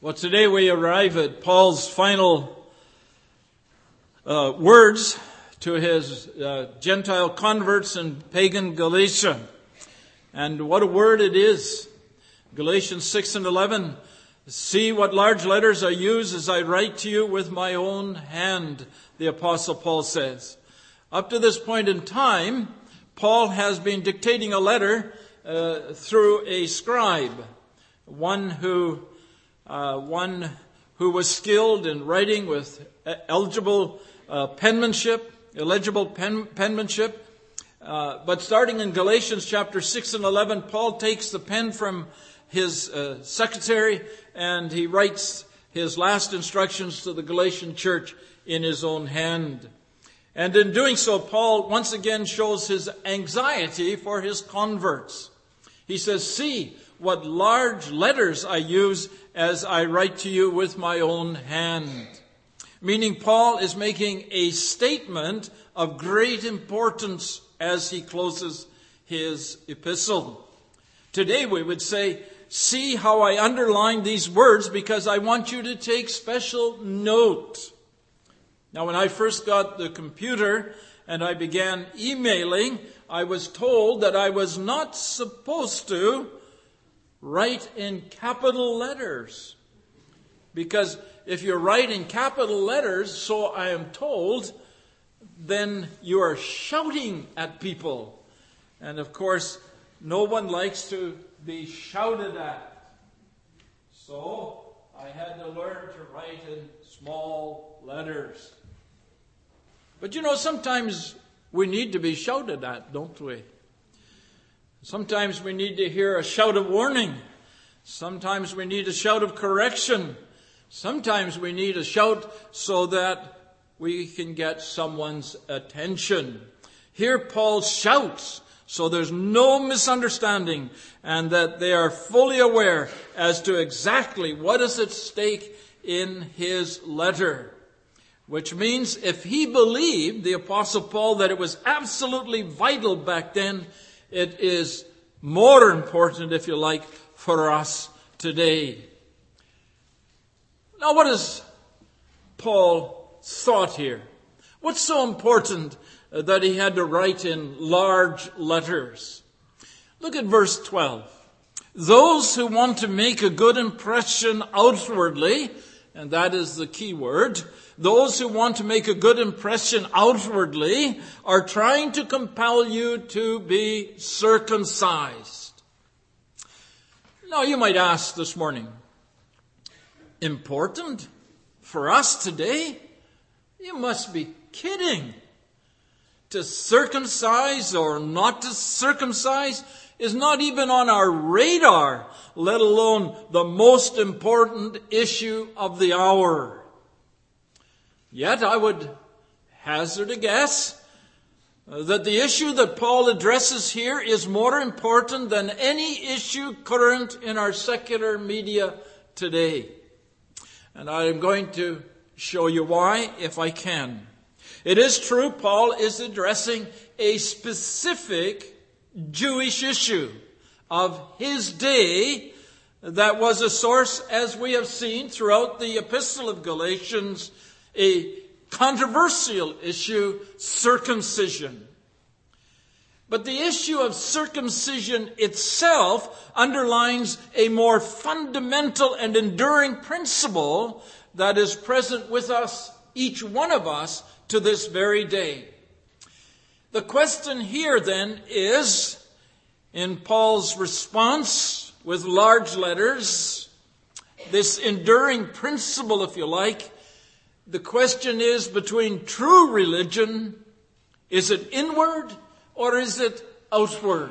Well, today we arrive at Paul's final words to his Gentile converts in pagan Galatia. And what a word it is. Galatians 6 and 11. See what large letters I use as I write to you with my own hand, the Apostle Paul says. Up to this point in time, Paul has been dictating a letter through a scribe, one who was skilled in writing with illegible penmanship. But starting in Galatians chapter 6 and 11, Paul takes the pen from his secretary and he writes his last instructions to the Galatian church in his own hand. And in doing so, Paul once again shows his anxiety for his converts. He says, see what large letters I use as I write to you with my own hand. Meaning Paul is making a statement of great importance as he closes his epistle. Today we would say, see how I underline these words because I want you to take special note. Now, when I first got the computer and I began emailing, I was told that I was not supposed to write in capital letters. Because if you write in capital letters, so I am told, then you are shouting at people. And of course, no one likes to be shouted at. So I had to learn to write in small letters. But you know, sometimes we need to be shouted at, don't we? Sometimes we need to hear a shout of warning. Sometimes we need a shout of correction. Sometimes we need a shout so that we can get someone's attention. Here Paul shouts so there's no misunderstanding and that they are fully aware as to exactly what is at stake in his letter. Which means if he believed, the Apostle Paul, that it was absolutely vital back then, it is more important, if you like, for us today. Now, what is Paul thought here? What's so important that he had to write in large letters? Look at verse 12. Those who want to make a good impression outwardly, and that is the key word, those who want to make a good impression outwardly are trying to compel you to be circumcised. Now you might ask this morning, important for us today? You must be kidding. To circumcise or not to circumcise is not even on our radar, let alone the most important issue of the hour. Yet I would hazard a guess that the issue that Paul addresses here is more important than any issue current in our secular media today. And I am going to show you why, if I can. It is true, Paul is addressing a specific Jewish issue of his day that was a source, as we have seen throughout the epistle of Galatians, a controversial issue, circumcision. But the issue of circumcision itself underlines a more fundamental and enduring principle that is present with us, each one of us, to this very day. The question here then is, in Paul's response with large letters, this enduring principle, if you like, the question is between true religion, is it inward or is it outward?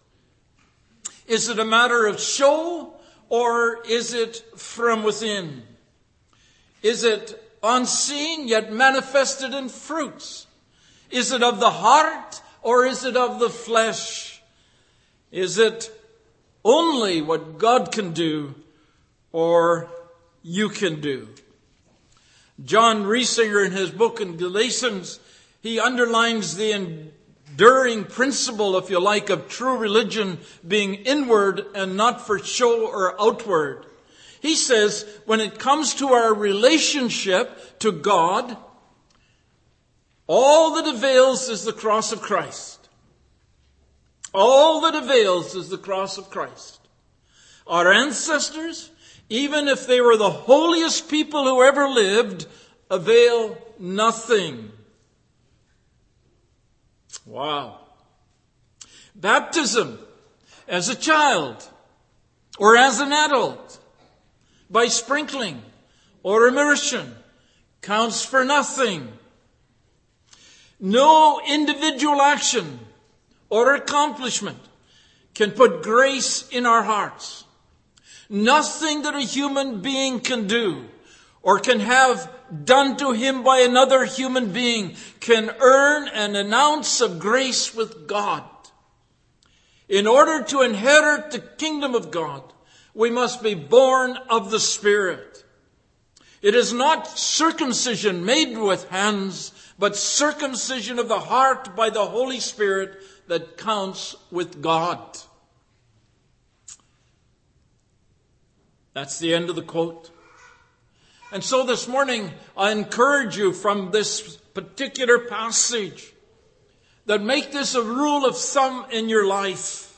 Is it a matter of show or is it from within? Is it unseen yet manifested in fruits? Is it of the heart or is it of the flesh? Is it only what God can do or you can do? John Riesinger, in his book in Galatians, he underlines the enduring principle, if you like, of true religion being inward and not for show or outward. He says, when it comes to our relationship to God, all that avails is the cross of Christ. All that avails is the cross of Christ. Our ancestors, even if they were the holiest people who ever lived, avail nothing. Wow. Baptism as a child or as an adult, by sprinkling or immersion, counts for nothing. No individual action or accomplishment can put grace in our hearts. Nothing that a human being can do or can have done to him by another human being can earn an ounce of grace with God. In order to inherit the kingdom of God, we must be born of the Spirit. It is not circumcision made with hands, but circumcision of the heart by the Holy Spirit that counts with God. That's the end of the quote. And so this morning, I encourage you from this particular passage that make this a rule of thumb in your life,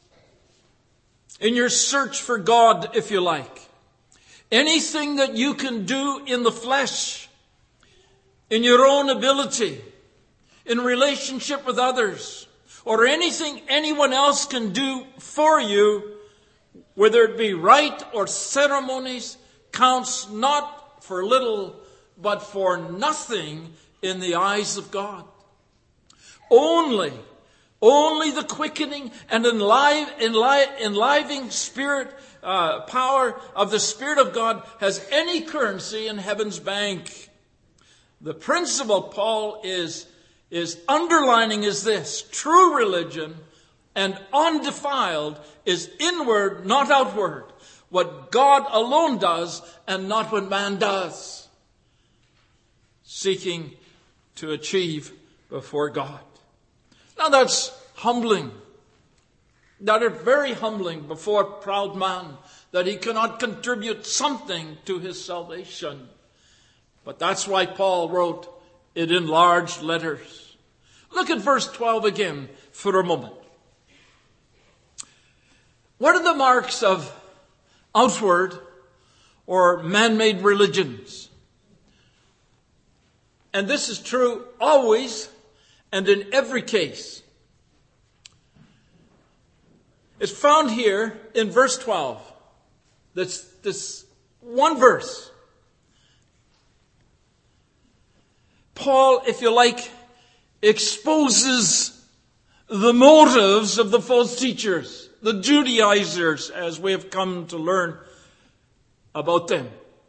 in your search for God, if you like. Anything that you can do in the flesh, in your own ability, in relationship with others, or anything anyone else can do for you, whether it be rite or ceremonies, counts not for little, but for nothing in the eyes of God. Only the quickening and enlivening spirit power of the Spirit of God has any currency in heaven's bank. The principle Paul is underlining is this: true religion and undefiled is inward, not outward. What God alone does and not what man does. Seeking to achieve before God. Now that's humbling. That is very humbling before a proud man, that he cannot contribute something to his salvation. But that's why Paul wrote it in large letters. Look at verse 12 again for a moment. What are the marks of outward or man-made religions? And this is true always and in every case. It's found here in verse 12. This one verse. Paul, if you like, exposes the motives of the false teachers, the Judaizers, as we have come to learn about them,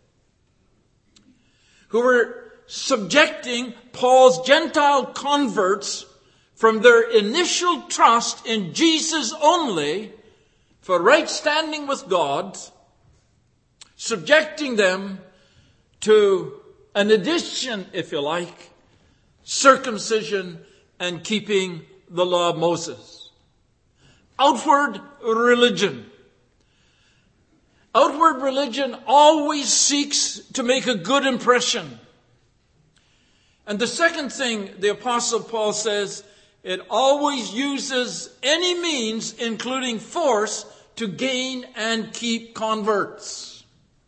who were subjecting Paul's Gentile converts from their initial trust in Jesus only for right standing with God, subjecting them to an addition, if you like, circumcision and keeping the law of Moses. Outward religion. Outward religion always seeks to make a good impression. And the second thing the Apostle Paul says, it always uses any means, including force, to gain and keep converts.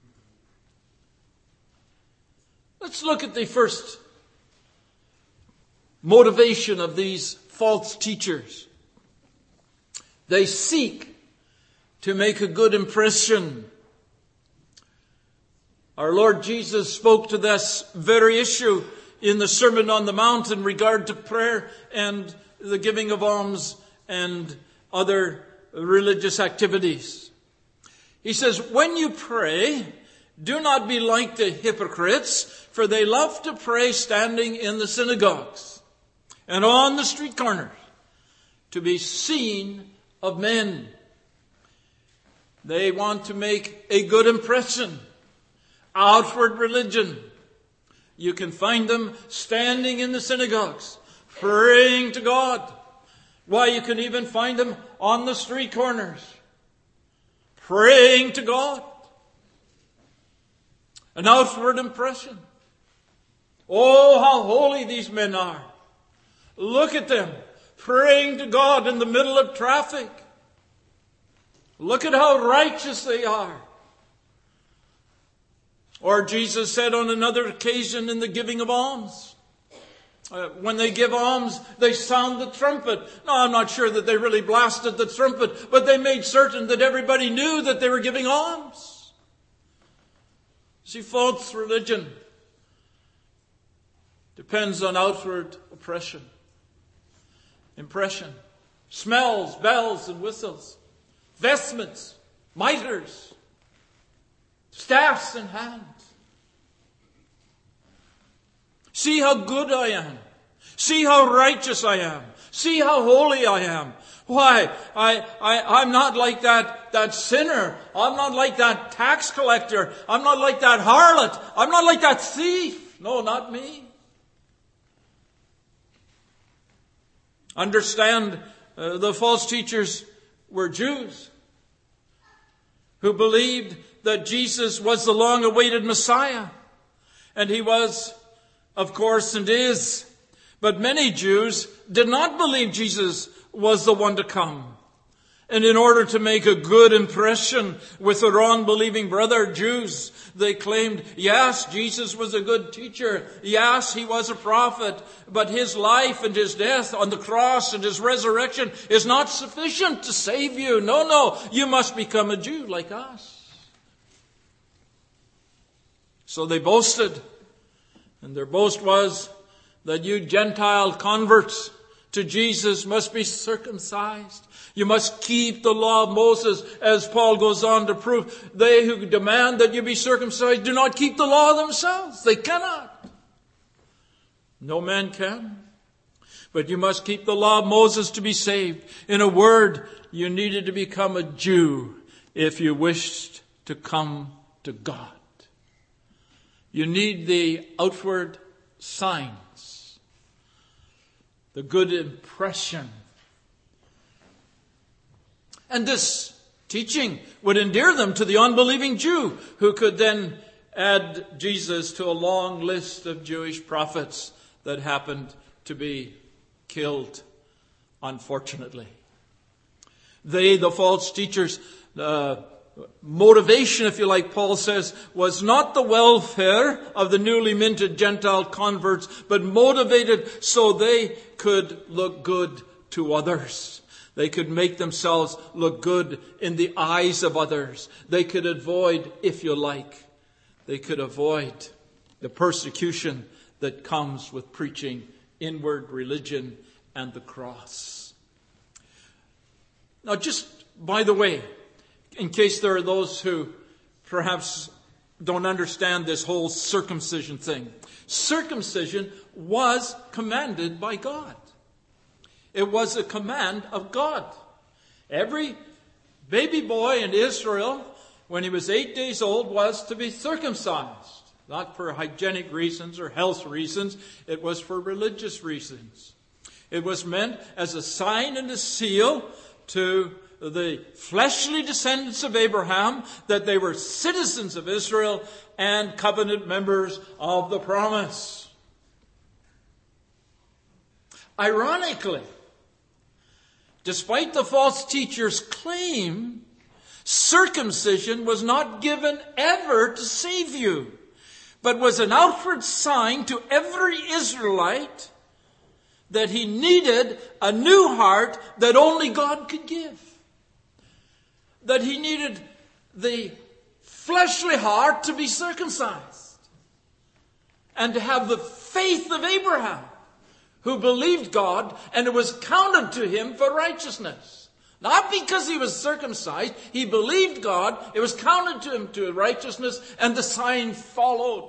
Let's look at the first motivation of these false teachers. They seek to make a good impression. Our Lord Jesus spoke to this very issue in the Sermon on the Mount in regard to prayer and the giving of alms and other religious activities. He says, when you pray, do not be like the hypocrites, for they love to pray standing in the synagogues and on the street corners to be seen of men. They want to make a good impression. Outward religion. You can find them standing in the synagogues, praying to God. Why, you can even find them on the street corners, praying to God. an outward impression. Oh, how holy these men are. Look at them, praying to God in the middle of traffic. Look at how righteous they are. Or Jesus said on another occasion in the giving of alms, when they give alms, they sound the trumpet. No, I'm not sure that they really blasted the trumpet, but they made certain that everybody knew that they were giving alms. See, false religion depends on outward impression, smells, bells and whistles, vestments, mitres, staffs in hand. See how good I am. See how righteous I am. See how holy I am. Why? I'm not like that sinner. I'm not like that tax collector. I'm not like that harlot. I'm not like that thief. No, not me. Understand, the false teachers were Jews who believed that Jesus was the long-awaited Messiah. And he was, of course, and is. But many Jews did not believe Jesus was the one to come. And in order to make a good impression with their unbelieving brother Jews, they claimed, yes, Jesus was a good teacher. Yes, he was a prophet. But his life and his death on the cross and his resurrection is not sufficient to save you. No, you must become a Jew like us. So they boasted. And their boast was that you Gentile converts to Jesus must be circumcised. You must keep the law of Moses, as Paul goes on to prove. They who demand that you be circumcised do not keep the law themselves. They cannot. No man can. But you must keep the law of Moses to be saved. In a word, you needed to become a Jew if you wished to come to God. You need the outward signs, the good impression. And this teaching would endear them to the unbelieving Jew, who could then add Jesus to a long list of Jewish prophets that happened to be killed, unfortunately. They, the false teachers, motivation, if you like, Paul says, was not the welfare of the newly minted Gentile converts, but motivated so they could look good to others. They could make themselves look good in the eyes of others. They could avoid, if you like, they could avoid the persecution that comes with preaching inward religion and the cross. Now, just by the way, in case there are those who perhaps don't understand this whole circumcision thing. Circumcision was commanded by God. It was a command of God. Every baby boy in Israel, when he was 8 days old, was to be circumcised. Not for hygienic reasons or health reasons. It was for religious reasons. It was meant as a sign and a seal to the fleshly descendants of Abraham that they were citizens of Israel and covenant members of the promise. Ironically, despite the false teachers' claim, circumcision was not given ever to save you, but was an outward sign to every Israelite that he needed a new heart that only God could give. That he needed the fleshly heart to be circumcised and to have the faith of Abraham, who believed God and it was counted to him for righteousness. Not because he was circumcised, he believed God, it was counted to him to righteousness, and the sign followed.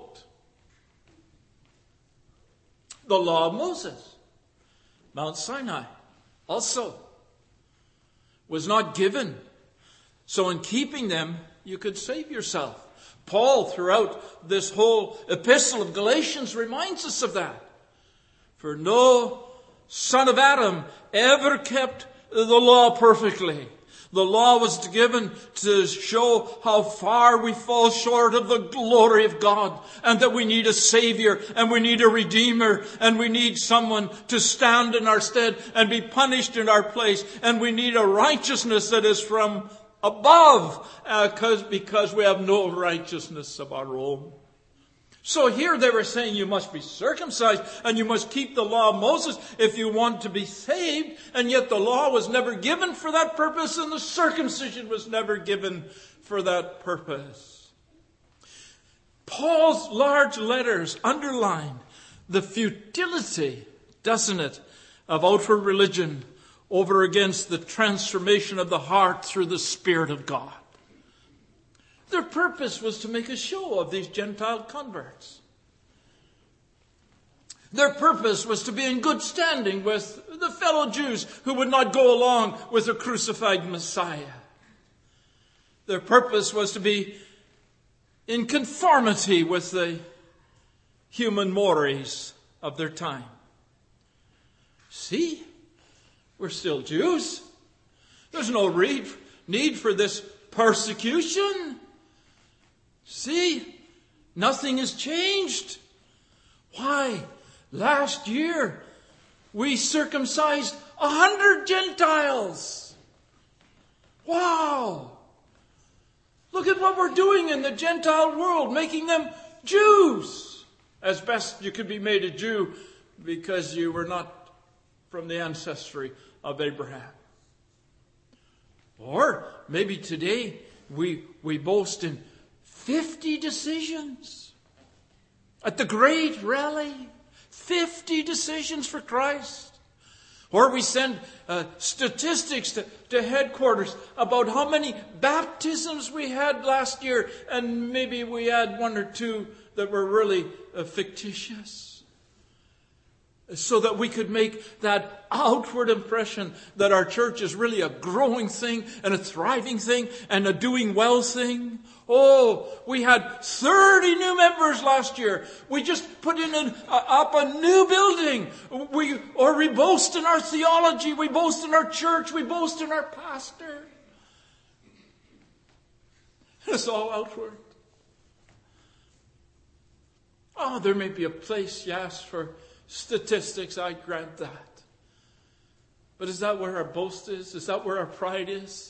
The law of Moses, Mount Sinai, also was not given. So in keeping them, you could save yourself. Paul, throughout this whole epistle of Galatians, reminds us of that. For no son of Adam ever kept the law perfectly. The The law was given to show how far we fall short of the glory of God, and that we need a Savior, and we need a Redeemer, and we need someone to stand in our stead and be punished in our place, and we need a righteousness that is from above, because we have no righteousness of our own. So here they were saying you must be circumcised and you must keep the law of Moses if you want to be saved. And yet the law was never given for that purpose, and the circumcision was never given for that purpose. Paul's large letters underline the futility, doesn't it, of outward religion over against the transformation of the heart through the Spirit of God. Their purpose was to make a show of these Gentile converts. Their purpose was to be in good standing with the fellow Jews who would not go along with the crucified Messiah. Their purpose was to be in conformity with the human mores of their time. See, we're still Jews. There's no need for this persecution. See, nothing has changed. Why? Last year, we circumcised 100 Gentiles. Wow! Look at what we're doing in the Gentile world, making them Jews. As best you could be made a Jew because you were not from the ancestry of Abraham. Or maybe today we boast in 50 decisions at the great rally. 50 decisions for Christ. Or we send statistics to headquarters about how many baptisms we had last year, and maybe we had one or two that were really fictitious. So that we could make that outward impression that our church is really a growing thing and a thriving thing and a doing well thing. Oh, we had 30 new members last year. We just put up a new building. We boast in our theology. We boast in our church. We boast in our pastor. It's all outward. Oh, there may be a place, yes, for statistics, I grant that. But is that where our boast is? Is that where our pride is?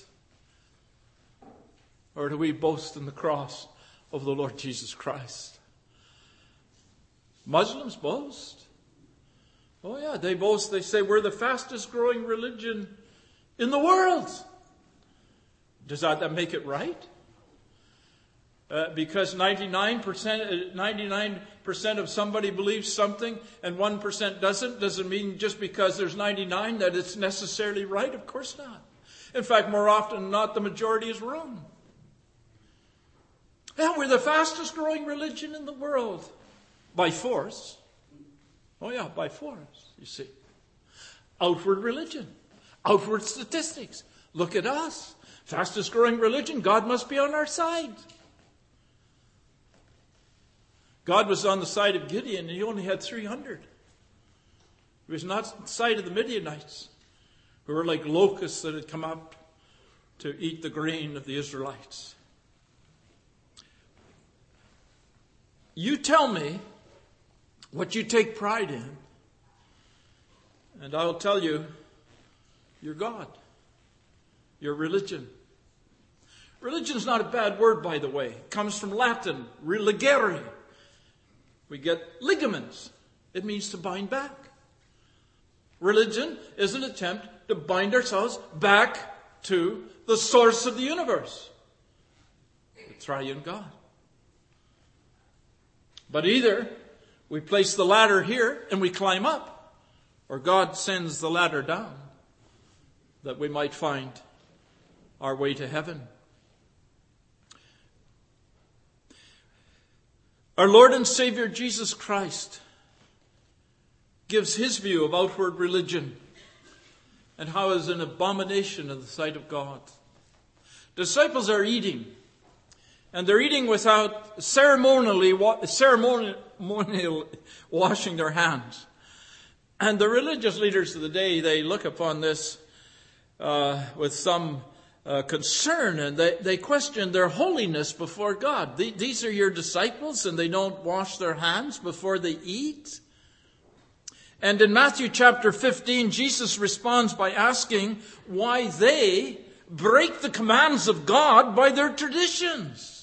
Or do we boast in the cross of the Lord Jesus Christ? Muslims boast. Oh yeah, they boast. They say we're the fastest growing religion in the world. Does that make it right? Because 99% of somebody believes something and 1% doesn't mean just because there's 99 that it's necessarily right. Of course not. In fact, more often than not, the majority is wrong. Yeah, we're the fastest growing religion in the world. By force. Oh yeah, by force, you see. Outward religion. Outward statistics. Look at us. Fastest growing religion. God must be on our side. God was on the side of Gideon, and he only had 300. He was not on the side of the Midianites, who were like locusts that had come up to eat the grain of the Israelites. You tell me what you take pride in, and I'll tell you your God, your religion. Religion's not a bad word, by the way. It comes from Latin, religere. We get ligaments. It means to bind back. Religion is an attempt to bind ourselves back to the source of the universe, the triune God. But either we place the ladder here and we climb up, or God sends the ladder down that we might find our way to heaven. Our Lord and Savior Jesus Christ gives his view of outward religion and how it is an abomination in the sight of God. Disciples are eating, and they're eating without ceremonially washing their hands. And the religious leaders of the day, they look upon this with some concern, and they question their holiness before God. These are your disciples, and they don't wash their hands before they eat. And in Matthew chapter 15, Jesus responds by asking why they break the commands of God by their traditions.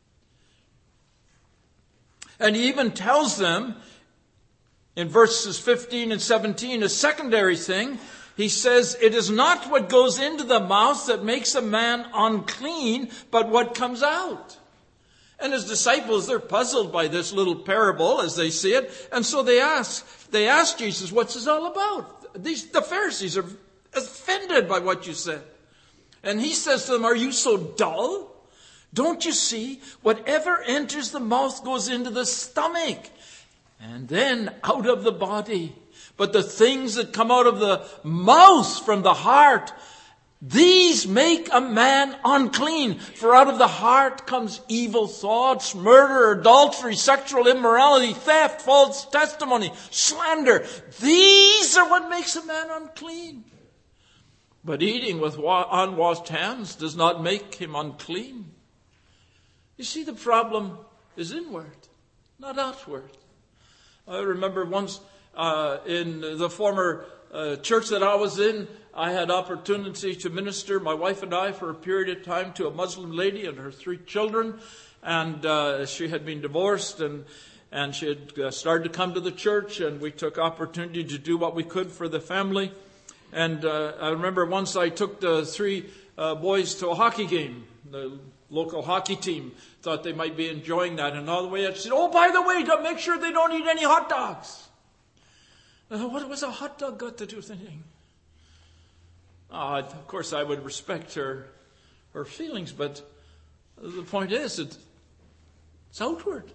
And he even tells them in verses 15 and 17 a secondary thing. He says, it is not what goes into the mouth that makes a man unclean, but what comes out. And his disciples, they're puzzled by this little parable as they see it. And so they ask Jesus, what's this all about? The Pharisees are offended by what you said. And he says to them, are you so dull? Don't you see? Whatever enters the mouth goes into the stomach and then out of the body. But the things that come out of the mouth from the heart, these make a man unclean. For out of the heart comes evil thoughts, murder, adultery, sexual immorality, theft, false testimony, slander. These are what makes a man unclean. But eating with unwashed hands does not make him unclean. You see, the problem is inward, not outward. I remember once in the former church that I was in, I had opportunity to minister, my wife and I, for a period of time to a Muslim lady and her 3 children. And she had been divorced and she had started to come to the church, and we took opportunity to do what we could for the family. And I remember once I took the 3 boys to a hockey game. The local hockey team thought they might be enjoying that. And all the way I said, oh, by the way, make sure they don't eat any hot dogs. What was a hot dog got to do with anything? Of course, I would respect her feelings, but the point is, it's outward.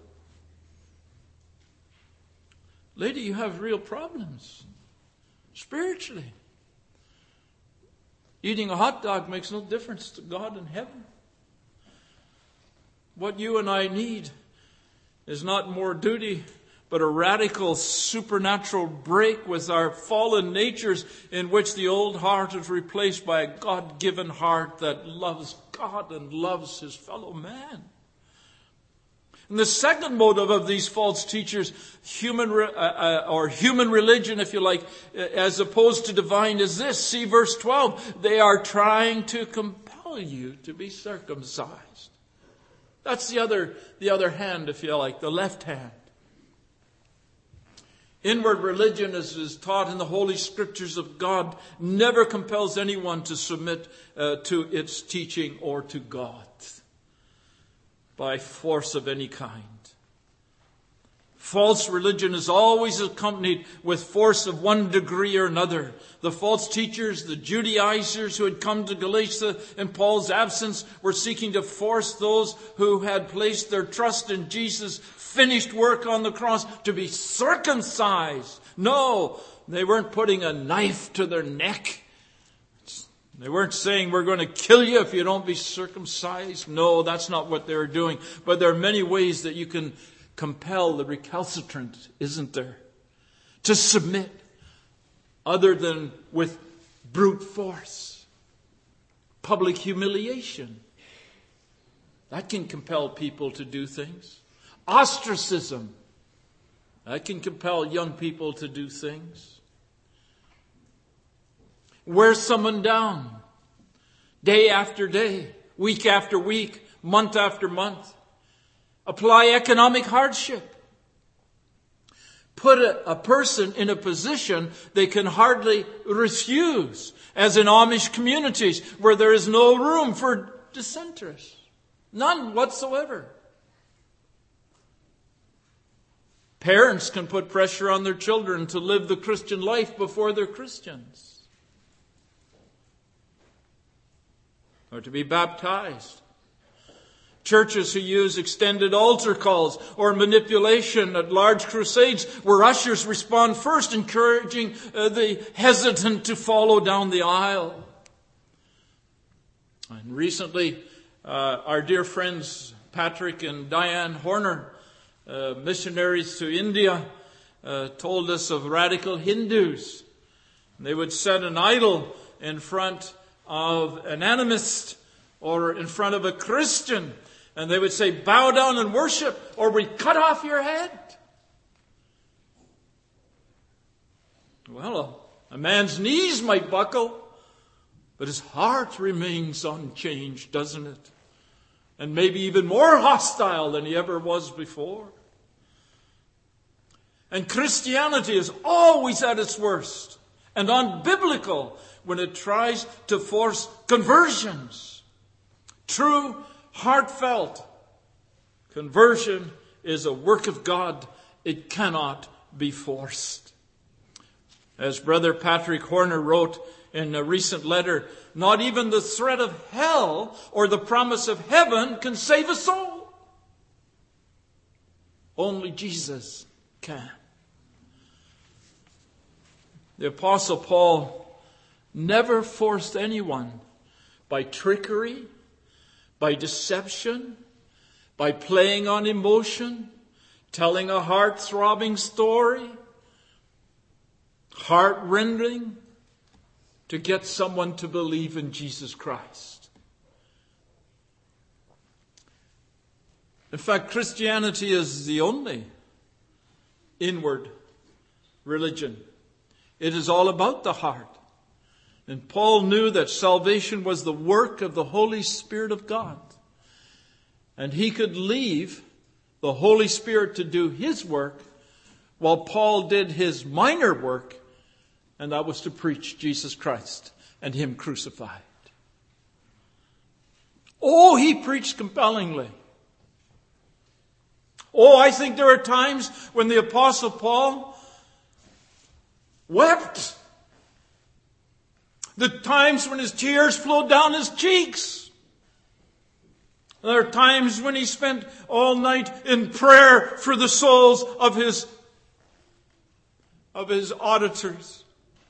Lady, you have real problems spiritually. Eating a hot dog makes no difference to God in heaven. What you and I need is not more duty, but a radical supernatural break with our fallen natures, in which the old heart is replaced by a God-given heart that loves God and loves his fellow man. And the second motive of these false teachers, human religion, if you like, as opposed to divine, is this. See verse 12. They are trying to compel you to be circumcised. That's the other hand, if you like, the left hand. Inward religion, as is taught in the Holy Scriptures of God, never compels anyone to submit to its teaching or to God by force of any kind. False religion is always accompanied with force of one degree or another. The false teachers, the Judaizers who had come to Galatia in Paul's absence, were seeking to force those who had placed their trust in Jesus' finished work on the cross to be circumcised. No, they weren't putting a knife to their neck. They weren't saying, we're going to kill you if you don't be circumcised. No, that's not what they were doing. But there are many ways that you can compel the recalcitrant, isn't there, to submit, other than with brute force. Public humiliation. That can compel people to do things. Ostracism. That can compel young people to do things. Wear someone down. Day after day. Week after week. Month after month. Apply economic hardship. Put a person in a position they can hardly refuse. As in Amish communities where there is no room for dissenters. None whatsoever. Parents can put pressure on their children to live the Christian life before they're Christians. Or to be baptized. Churches who use extended altar calls or manipulation at large crusades where ushers respond first, encouraging the hesitant to follow down the aisle. And recently, our dear friends Patrick and Diane Horner, missionaries to India, told us of radical Hindus. They would set an idol in front of an animist or in front of a Christian, and they would say, bow down and worship, or we cut off your head. Well, a man's knees might buckle, but his heart remains unchanged, doesn't it? And maybe even more hostile than he ever was before. And Christianity is always at its worst and unbiblical when it tries to force conversions. True, heartfelt conversion is a work of God. It cannot be forced. As Brother Patrick Horner wrote in a recent letter, not even the threat of hell or the promise of heaven can save a soul. Only Jesus can. The Apostle Paul never forced anyone by trickery, by deception, by playing on emotion, telling a heart-throbbing story, heart-rending, to get someone to believe in Jesus Christ. In fact, Christianity is the only inward religion. It is all about the heart. And Paul knew that salvation was the work of the Holy Spirit of God. And he could leave the Holy Spirit to do his work while Paul did his minor work, and that was to preach Jesus Christ and him crucified. Oh, he preached compellingly. Oh, I think there are times when the Apostle Paul wept. The times when his tears flowed down his cheeks. There are times when he spent all night in prayer for the souls of his auditors.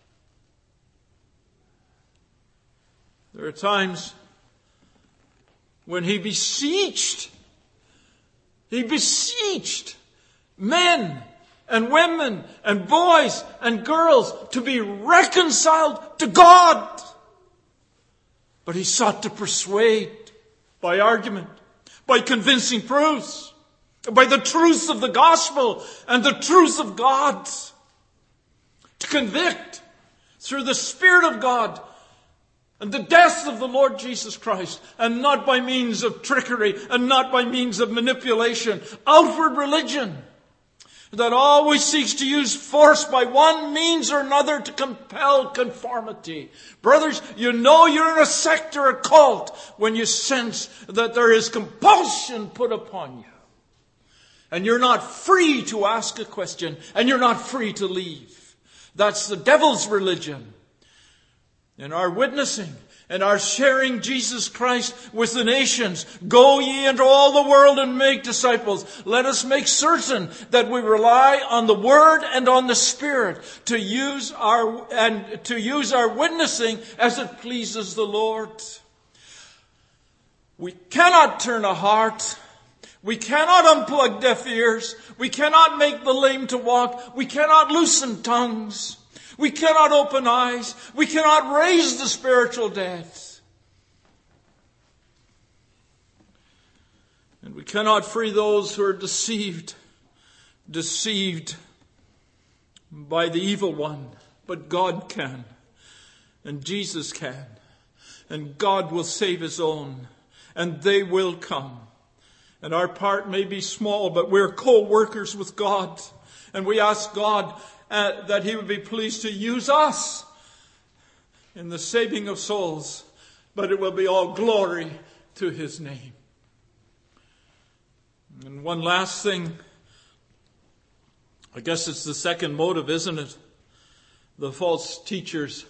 There are times when he beseeched men and women and boys and girls to be reconciled to God. But he sought to persuade by argument, by convincing proofs, by the truth of the gospel and the truth of God. To convict through the Spirit of God and the death of the Lord Jesus Christ, and not by means of trickery and not by means of manipulation. Outward religion that always seeks to use force by one means or another to compel conformity. Brothers, you know you're in a sect or a cult when you sense that there is compulsion put upon you. And you're not free to ask a question, and you're not free to leave. That's the devil's religion. In our witnessing and our sharing Jesus Christ with the nations, go ye into all the world and make disciples. Let us make certain that we rely on the Word and on the Spirit to use our witnessing as it pleases the Lord. We cannot turn a heart. We cannot unplug deaf ears. We cannot make the lame to walk. We cannot loosen tongues. We cannot open eyes. We cannot raise the spiritual dead. And we cannot free those who are deceived by the evil one. But God can. And Jesus can. And God will save his own. And they will come. And our part may be small, but we're co-workers with God. And we ask God that he would be pleased to use us in the saving of souls, but it will be all glory to his name. And one last thing, I guess it's the second motive, isn't it? The false teachers.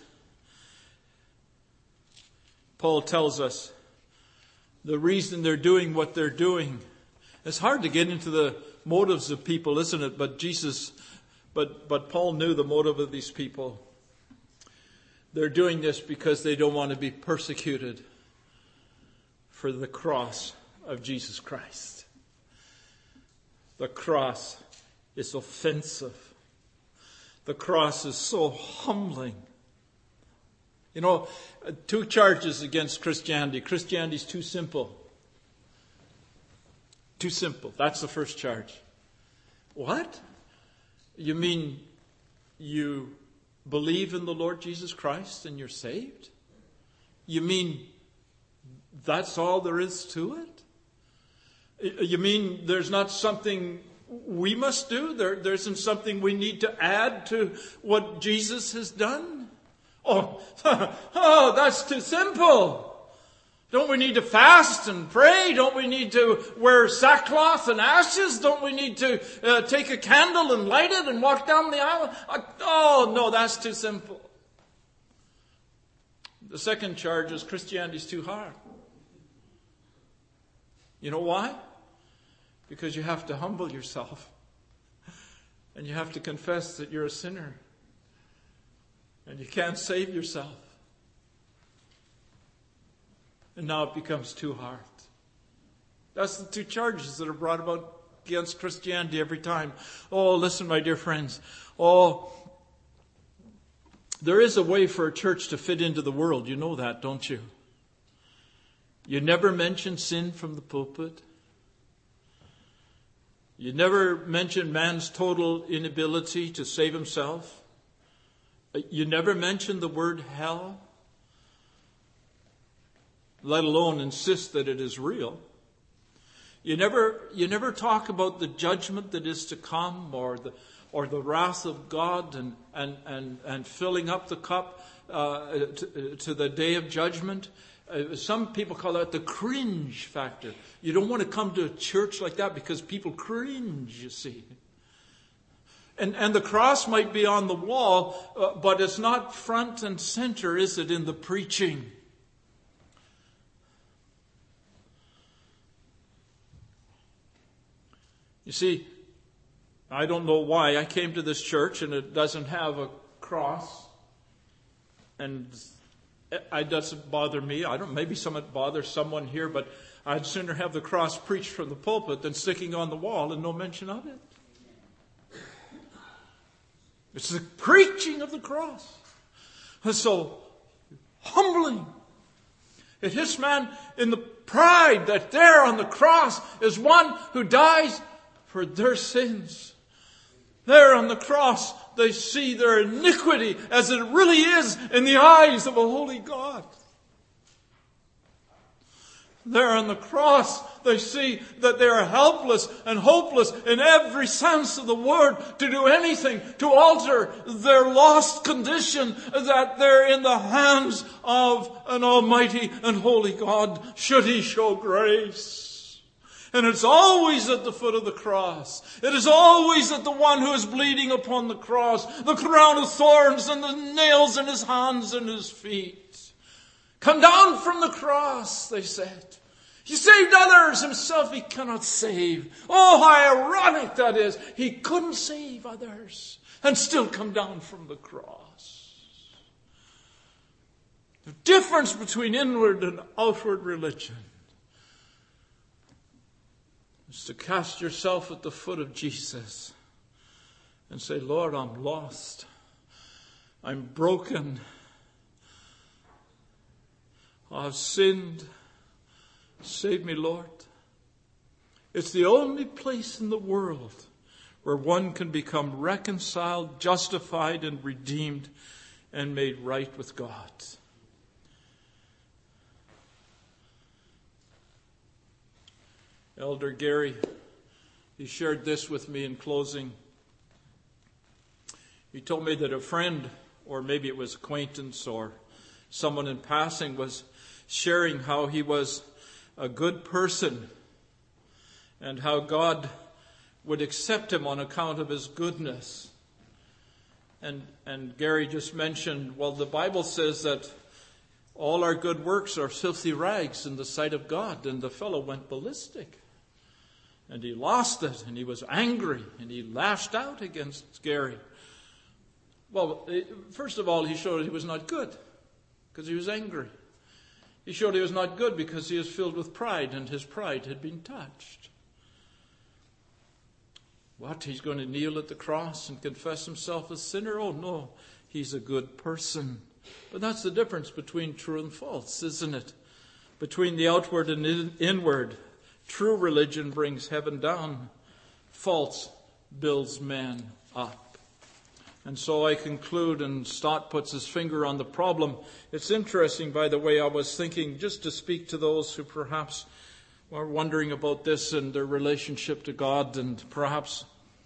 Paul tells us the reason they're doing what they're doing. It's hard to get into the motives of people, isn't it? But Paul knew the motive of these people. They're doing this because they don't want to be persecuted for the cross of Jesus Christ. The cross is offensive. The cross is so humbling. You know, two charges against Christianity. Christianity's too simple. Too simple. That's the first charge. What? You mean you believe in the Lord Jesus Christ and you're saved? You mean that's all there is to it? You mean there's not something we must do? There isn't something we need to add to what Jesus has done? Oh, that's too simple. Don't we need to fast and pray? Don't we need to wear sackcloth and ashes? Don't we need to take a candle and light it and walk down the aisle? Oh, no, that's too simple. The second charge is Christianity's too hard. You know why? Because you have to humble yourself. And you have to confess that you're a sinner. And you can't save yourself. And now it becomes too hard. That's the two charges that are brought about against Christianity every time. Oh, listen, my dear friends. Oh, there is a way for a church to fit into the world. You know that, don't you? You never mention sin from the pulpit. You never mention man's total inability to save himself. You never mention the word hell, let alone insist that it is real. You never talk about the judgment that is to come, or the wrath of God and filling up the cup to the day of judgment. Some people call that the cringe factor. You don't want to come to a church like that because people cringe, you see. And the cross might be on the wall, but it's not front and center, is it, in the preaching? You see, I don't know why I came to this church and it doesn't have a cross. And it doesn't bother me. Maybe it bothers someone here, but I'd sooner have the cross preached from the pulpit than sticking on the wall and no mention of it. It's the preaching of the cross. It's so humbling. It hits man in the pride that there on the cross is one who dies for their sins. There on the cross, they see their iniquity as it really is in the eyes of a holy God. There on the cross, they see that they are helpless and hopeless in every sense of the word to do anything to alter their lost condition, that they're in the hands of an almighty and holy God, should He show grace. And it's always at the foot of the cross. It is always at the one who is bleeding upon the cross, the crown of thorns and the nails in His hands and His feet. Come down from the cross, they said. He saved others, Himself He cannot save. Oh, how ironic that is. He couldn't save others and still come down from the cross. The difference between inward and outward religion is to cast yourself at the foot of Jesus and say, Lord, I'm lost. I'm broken. I've sinned. Save me, Lord. It's the only place in the world where one can become reconciled, justified, and redeemed and made right with God. Elder Gary, he shared this with me in closing. He told me that a friend, or maybe it was acquaintance or someone in passing, was sharing how he was a good person and how God would accept him on account of his goodness. And Gary just mentioned, well, the Bible says that all our good works are filthy rags in the sight of God. And the fellow went ballistic. And he lost it, and he was angry, and he lashed out against Gary. Well, first of all, he showed he was not good because he was angry. He showed he was not good because he was filled with pride, and his pride had been touched. What? He's going to kneel at the cross and confess himself a sinner? Oh, no. He's a good person. But that's the difference between true and false, isn't it? Between the outward and inward. True religion brings heaven down. False builds man up. And so I conclude, and Stott puts his finger on the problem. It's interesting, by the way, I was thinking just to speak to those who perhaps are wondering about this and their relationship to God, and perhaps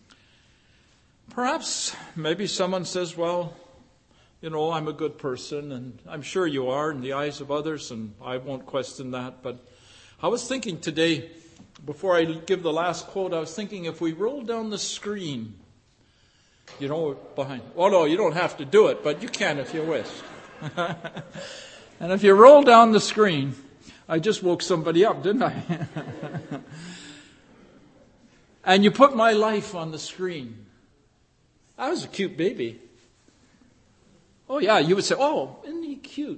maybe someone says, well, I'm a good person, and I'm sure you are in the eyes of others, and I won't question that. But I was thinking today, before I give the last quote, I was thinking if we roll down the screen, behind. Oh, no, you don't have to do it, but you can if you wish. And if you roll down the screen, I just woke somebody up, didn't I? And you put my life on the screen. I was a cute baby. Oh, yeah, you would say, oh, isn't he cute?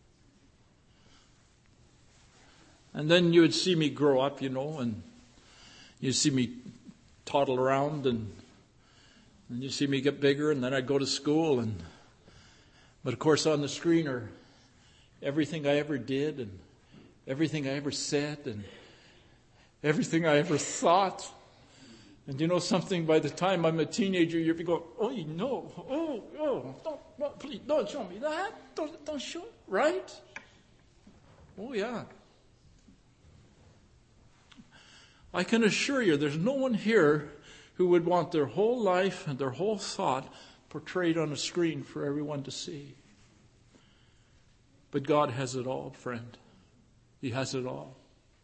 And then you would see me grow up, and you'd see me toddle around, and you see me get bigger, and then I'd go to school. But of course, on the screen are everything I ever did, and everything I ever said, and everything I ever thought. And something, by the time I'm a teenager, you'll be going, oh, please, don't show me that. Don't show, right? Oh, yeah. I can assure you there's no one here who would want their whole life and their whole thought portrayed on a screen for everyone to see. But God has it all, friend. He has it all.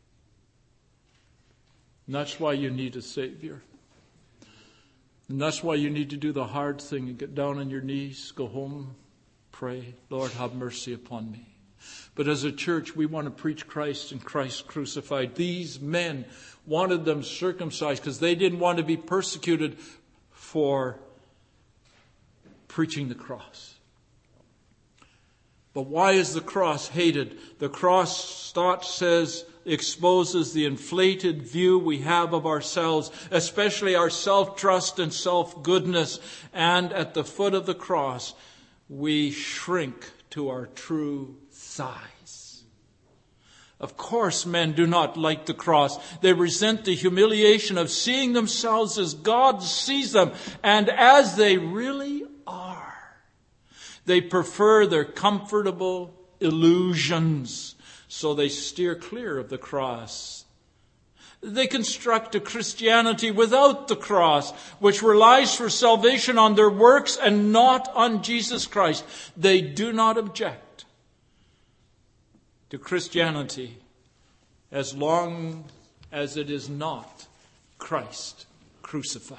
And that's why you need a Savior. And that's why you need to do the hard thing and get down on your knees, go home, pray, Lord, have mercy upon me. But as a church, we want to preach Christ and Christ crucified. These men wanted them circumcised because they didn't want to be persecuted for preaching the cross. But why is the cross hated? The cross, Stott says, exposes the inflated view we have of ourselves, especially our self-trust and self-goodness. And at the foot of the cross, we shrink to our true size. Of course, men do not like the cross. They resent the humiliation of seeing themselves as God sees them and as they really are. They prefer their comfortable illusions, so they steer clear of the cross. They construct a Christianity without the cross, which relies for salvation on their works and not on Jesus Christ. They do not object to Christianity as long as it is not Christ crucified.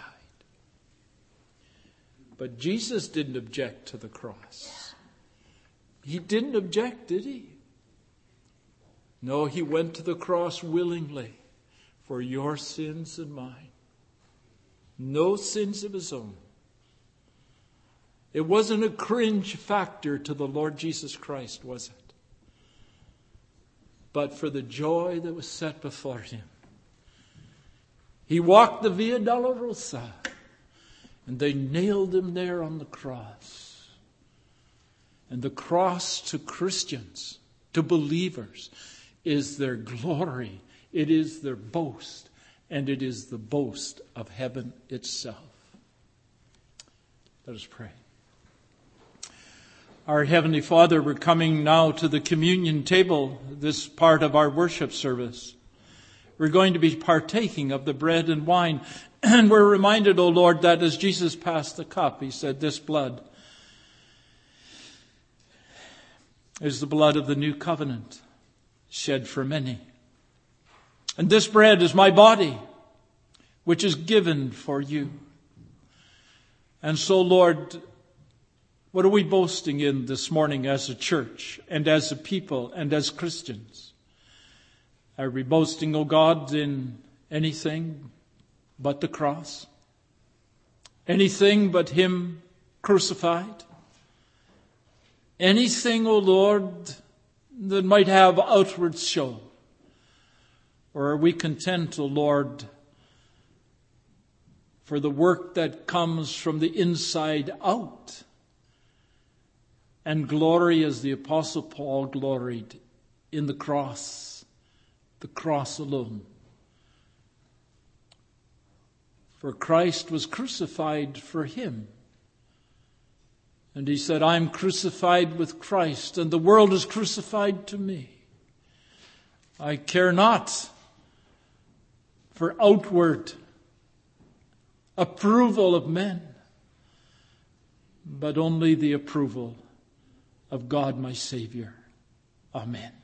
But Jesus didn't object to the cross. He didn't object, did he? No, he went to the cross willingly for your sins and mine. No sins of his own. It wasn't a cringe factor to the Lord Jesus Christ, was it? But for the joy that was set before him, he walked the Via Dolorosa, and they nailed him there on the cross. And the cross to Christians, to believers, is their glory. It is their boast. And it is the boast of heaven itself. Let us pray. Our Heavenly Father, we're coming now to the communion table, this part of our worship service. We're going to be partaking of the bread and wine. And we're reminded, O Lord, that as Jesus passed the cup, he said, this blood is the blood of the new covenant, shed for many. And this bread is my body, which is given for you. And so, Lord, what are we boasting in this morning as a church and as a people and as Christians? Are we boasting, O God, in anything but the cross? Anything but him crucified? Anything, O Lord, that might have outward show? Or are we content, O Lord, for the work that comes from the inside out and glory as the Apostle Paul gloried in the cross alone. For Christ was crucified for him. And he said, I'm crucified with Christ, and the world is crucified to me. I care not for outward approval of men, but only the approval of God my Savior. Amen.